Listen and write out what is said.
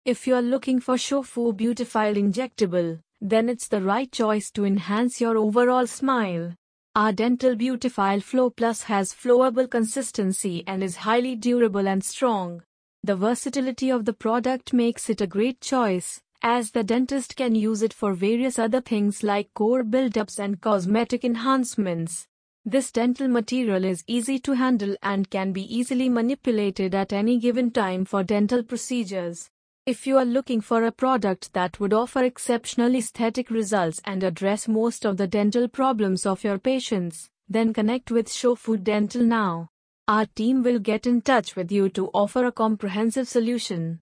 If you're looking for Shofu Beautifile Injectable, then it's the right choice to enhance your overall smile. Our Dental Beautifile Flow Plus has flowable consistency and is highly durable and strong. The versatility of the product makes it a great choice, as the dentist can use it for various other things like core buildups and cosmetic enhancements. This dental material is easy to handle and can be easily manipulated at any given time for dental procedures. If you are looking for a product that would offer exceptional aesthetic results and address most of the dental problems of your patients, then connect with Shofu Dental now. Our team will get in touch with you to offer a comprehensive solution.